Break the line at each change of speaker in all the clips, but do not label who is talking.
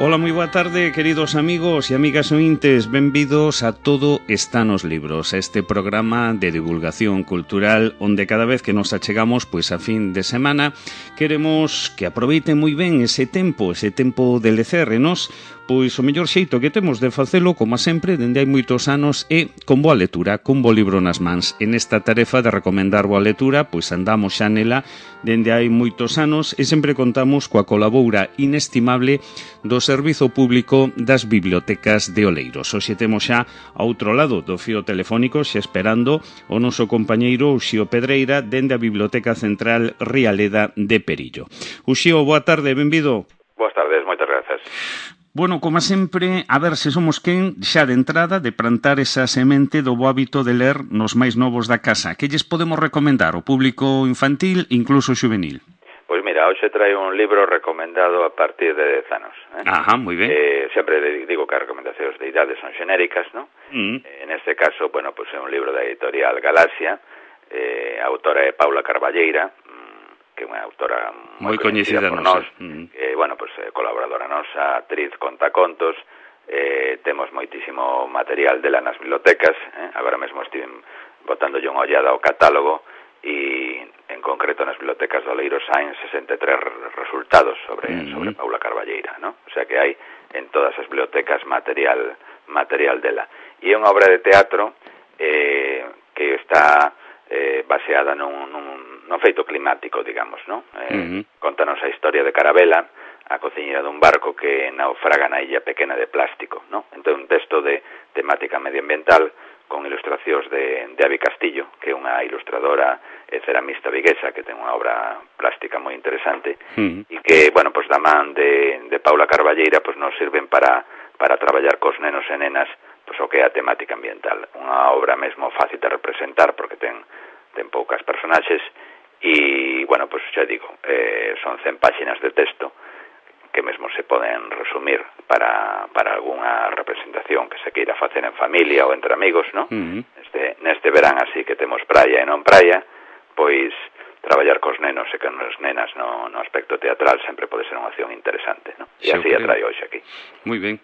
Ola, moi boa tarde, queridos amigos e amigas ointes. Benvidos a Todo está nos libros, este programa de divulgación cultural onde cada vez que nos achegamos pois a fin de semana queremos que aproveiten moi ben ese tempo de lecer e nos pois o mellor xeito que temos de facelo, como sempre, dende hai moitos anos, é con boa lectura, con bo libro nas mans. En esta tarefa de recomendar boa lectura, pois andamos xa nela dende hai moitos anos e sempre contamos coa colaboura inestimable do Servizo Público das Bibliotecas de Oleiros. Hoxe temos xa ao outro lado do fío telefónico, xa esperando o noso compañeiro Uxío Pedreira dende a Biblioteca Central Rialeda de Perillo. Uxío, boa tarde, benvido.
Boas tardes, moitas grazas.
Bueno, como sempre, a ver se somos quen xa de entrada de plantar esa semente do bo hábito de ler nos máis novos da casa. Que lles podemos recomendar ao público infantil, incluso juvenil?
Pois mira, hoxe traio un libro recomendado a partir de 10 anos.
Ajá, moi ben.
Sempre digo que as recomendacións de idade son xenéricas, ¿no? En este caso, bueno, pues é un libro da editorial Galaxia, a autora é Paula Carballeira, que é unha autora moi coñecida por nós, bueno, pues colaboradora nosa, actriz, contacontos, temos moitísimo material dela nas bibliotecas, agora mesmo estive botándolle unha ollada ao catálogo e en concreto nas bibliotecas do Oleiros hai 63 resultados sobre Paula Carballeira, ¿no? O sea que hai en todas as bibliotecas material dela. E é unha obra de teatro que está baseada no feito climático, digamos, ¿no? Contanos a historia de Carabela, a cociñera dun barco que naufraga na illa pequena de plástico, ¿no? Entón, un texto de temática medioambiental con ilustracións de Avi Castillo, que é unha ilustradora e ceramista viguesa que ten unha obra plástica moi interesante e que, bueno, pues da man de Paula Carballeira pues nos sirven para traballar cos nenos e nenas pues o que é a temática ambiental. Unha obra mesmo fácil de representar porque ten poucas personaxes e, bueno, pues xa digo, son 100 páxinas de texto que mesmo se poden resumir para algunha representación que se queira facer en familia ou entre amigos, ¿no? Neste verán así que temos praia e non praia, pois traballar cos nenos e con as nenas no aspecto teatral sempre pode ser unha opción interesante, ¿no? E así a traio hoxe aquí.
Moi ben.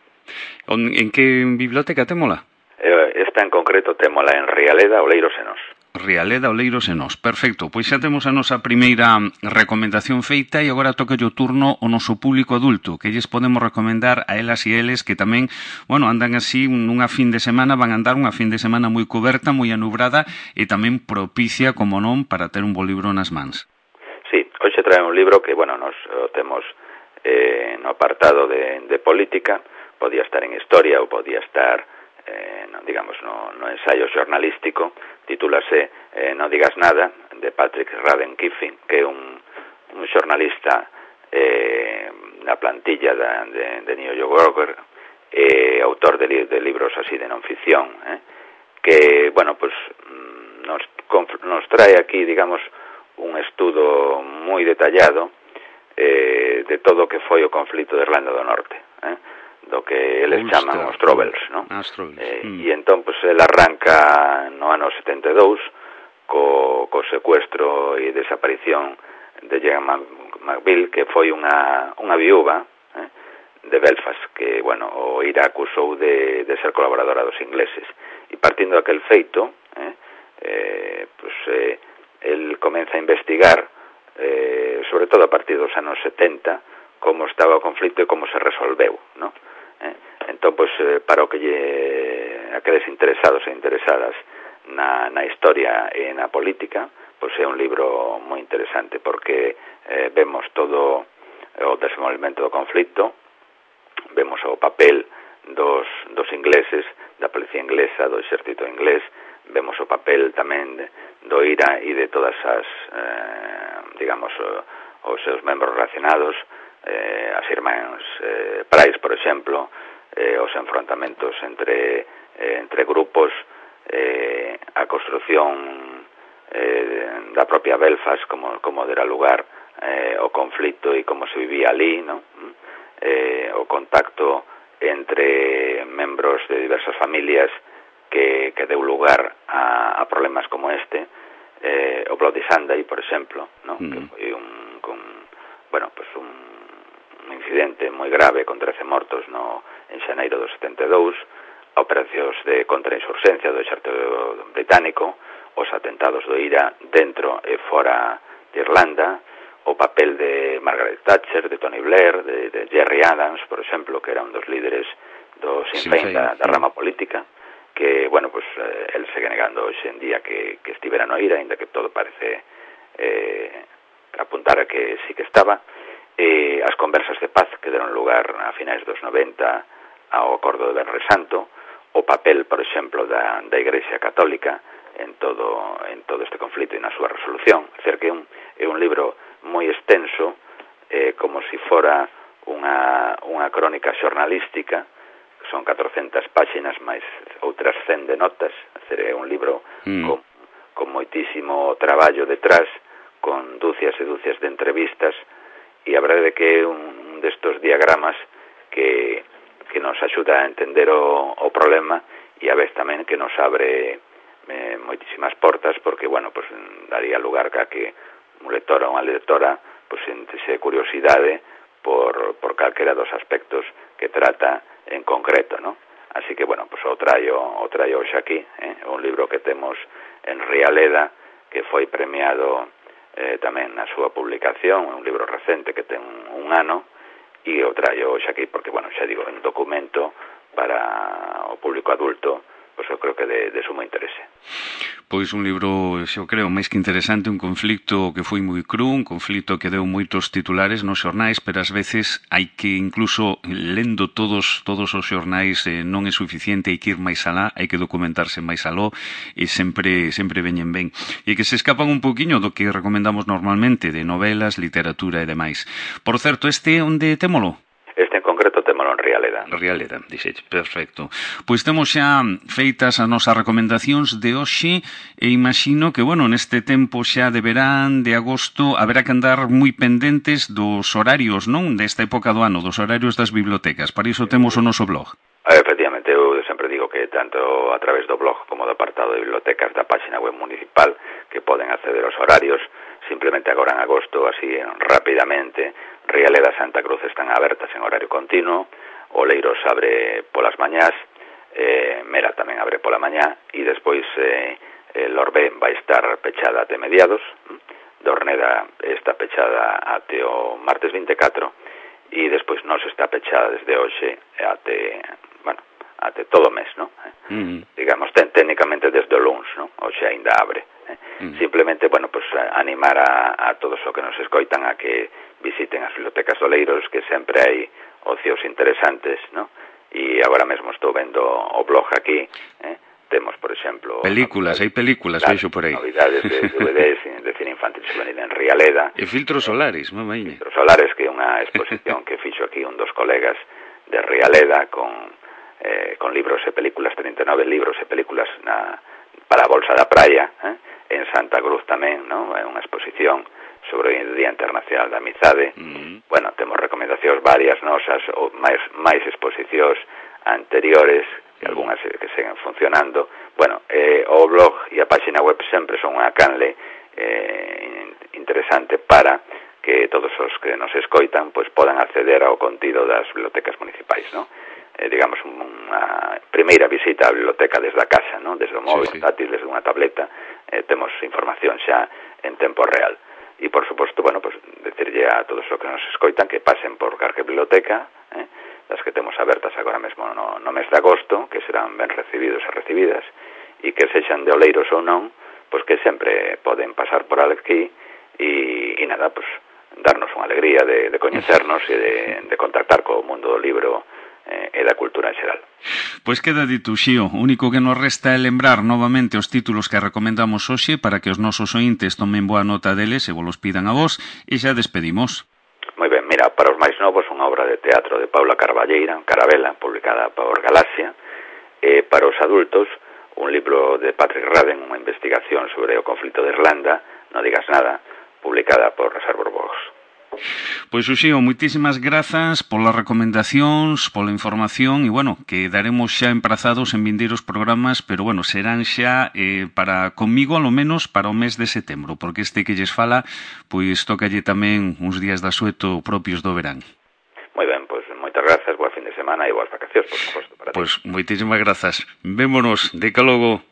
En que biblioteca témola?
Esta en concreto témola en Rialeda, Oleiros e Nós.
Rialeda, Oleiros e Nós. Perfecto, pois xa temos a nosa primeira recomendación feita e agora toca o turno ao noso público adulto, que lles podemos recomendar a elas e eles que tamén, bueno, andan así nunha fin de semana, van a andar unha fin de semana moi coberta, moi anubrada e tamén propicia, como non, para ter un bo libro nas mans.
Sí, hoxe trae un libro que, bueno, nos temos no apartado de política, podía estar en historia ou podía estar digamos, no ensayo xornalístico, titúlase Non digas nada, de Patrick Radden Keefe, que é un xornalista na plantilla de New Yorker, autor de libros así de non ficción, que, bueno, pues nos trae aquí, digamos, un estudo moi detallado de todo o que foi o conflito de Irlanda do Norte, do que eles chaman os Troubles, ¿no? E entón, pues, el arranca no ano 72 co secuestro e desaparición de Jean McBill, que foi unha viúva de Belfast, que, bueno, o IRA acusou de ser colaboradora dos ingleses. E partindo daquel feito, pues, el comeza a investigar, sobre todo a partir dos anos 70, como estaba o conflito e como se resolveu, ¿no? Entón, pues, para o que aqueles interesados e interesadas na historia e na política, pues é un libro moi interesante porque vemos todo o desenvolvemento do conflito, vemos o papel dos ingleses, da policía inglesa, do exército inglés, vemos o papel tamén do IRA e de todas as, digamos, os seus membros relacionados, as irmáns Price, por exemplo, os enfrontamentos entre grupos, a construción da propia Belfast, como dera lugar o conflito e como se vivía ali, ¿no? O contacto entre membros de diversas familias que deu lugar a problemas como este, o Bloody Sunday, por exemplo, ¿no? Que foi un incidente moi grave con 13 mortos en xaneiro do 72, operacións de contrainsurxencia do exército británico, os atentados do IRA dentro e fora de Irlanda, o papel de Margaret Thatcher, de Tony Blair, de Gerry Adams, por exemplo, que era un dos líderes do Sinn Féin da rama política, que, bueno, pues el segue negando hoxe en día que estivera no IRA, ainda que todo parece apuntar a que sí que estaba. As conversas de paz que deron lugar a finais dos 90 ao acordo de Benres Santo, o papel, por exemplo, da Igrexa Católica en todo este conflito e na súa resolución. É dicir, que é un libro moi extenso, como se fora unha crónica xornalística. Son 400 páxinas máis outras 100 de notas. É dicir, é un libro con moitísimo traballo detrás, con dúcias e dúcias de entrevistas, e a verdade é que é un destos diagramas que nos axuda a entender o problema, e a vez tamén que nos abre moitísimas portas, porque, bueno, pues daría lugar a que un lector ou unha lectora pues sentese curiosidade por calquera dos aspectos que trata en concreto, ¿no? Así que, bueno, pues o traio hoxe aquí, un libro que temos en Rialeda, que foi premiado tamén na súa publicación, un libro recente que ten un ano, e o traio hoxe aquí porque, bueno, xa digo, un documento para o público adulto, pois eu creo que de sumo interese.
Pois un libro, eu creo, máis que interesante, un conflicto que foi moi cru, un conflicto que deu moitos titulares nos xornais, pero ás veces hai que, incluso lendo todos os xornais, non é suficiente, hai que ir máis alá, hai que documentarse máis aló, e sempre veñen ben. E que se escapan un poquinho do que recomendamos normalmente, de novelas, literatura e demais. Por certo, este onde témolo?
Este en concreto témolo en Rialeda.
Rialeda, dixeche, perfecto. Pois temos xa feitas as nosas recomendacións de hoxe, e imagino que, bueno, neste tempo xa de verán, de agosto, haberá que andar moi pendentes dos horarios, non? Desta época do ano, dos horarios das bibliotecas. Para iso temos o noso blog.
Efectivamente, eu sempre digo que tanto a través do blog como do apartado de bibliotecas da página web municipal, que poden acceder aos horarios, simplemente agora en agosto, así rapidamente. Rialeda e Santa Cruz están abertas en horario continuo, Oleiros abre polas mañás, Mera tamén abre pola mañá, e despois Lorbé vai estar pechada até mediados, Dorneda está pechada até o martes 24, e despois nos está pechada desde hoxe até todo o mes, ¿no? Digamos, técnicamente desde o luns, ¿no? Hoxe ainda abre. Simplemente, bueno, pues animar a todos os que nos escoitan a que visiten as bibliotecas de Oleiros, que sempre hai ocios interesantes, ¿no? E agora mesmo estou vendo o blog aquí, temos, por exemplo...
Películas, hai películas, veixo por aí.
Novidades de DVDs, de cine infantil juvenil en Rialeda.
E Filtros Solares, mamaña.
Filtros Solares, que é unha exposición que fixo aquí un dos colegas de Rialeda con libros e películas, 39 libros e películas para a Bolsa da Praia, en Santa Cruz tamén, ¿no? É unha exposición sobre o Día Internacional da Amizade. Bueno, temos recomendacións varias nosas, ou máis exposicións anteriores, que algunhas que seguen funcionando. Bueno, o blog e a página web sempre son unha canle interesante para que todos os que nos escoitan pues podan acceder ao contido das bibliotecas municipais, ¿no? Digamos, unha primeira visita á biblioteca desde a casa, ¿no? Desde o móvil táctil, desde unha tableta, temos información xa en tempo real. E, por suposto, bueno, pues decirlle a todos os que nos escoitan que pasen por calquer biblioteca, das que temos abertas agora mesmo no mes de agosto, que serán ben recibidos e recibidas, e que sexan de Oleiros ou non, pues que sempre poden pasar por aquí e nada, pues darnos unha alegría de coñecernos e de contactar co mundo do libro e da cultura en xeral.
Pois queda dito, Xío. O único que nos resta é lembrar novamente os títulos que recomendamos hoxe para que os nosos ointes tomen boa nota deles e vos los pidan a vos, e xa despedimos.
Moi ben, mira, para os máis novos unha obra de teatro de Paula Carballeira, Carabela, publicada por Galaxia, e para os adultos un libro de Patrick Radden, unha investigación sobre o conflito de Irlanda, Non digas nada, publicada por Reservoir Books.
Pois, Uxío, moitísimas grazas polas recomendacións, pola información, e, bueno, que daremos xa emprazados en vindeiros programas, pero, bueno, serán xa para comigo, alo menos, para o mes de setembro, porque este que lles fala, pois, tócalle tamén uns días de asueto propios do verán.
Moi grazas, boa fin de semana e boas vacacións, por suposto, para ti.
Pois moitísimas grazas. Vémonos, de ca logo.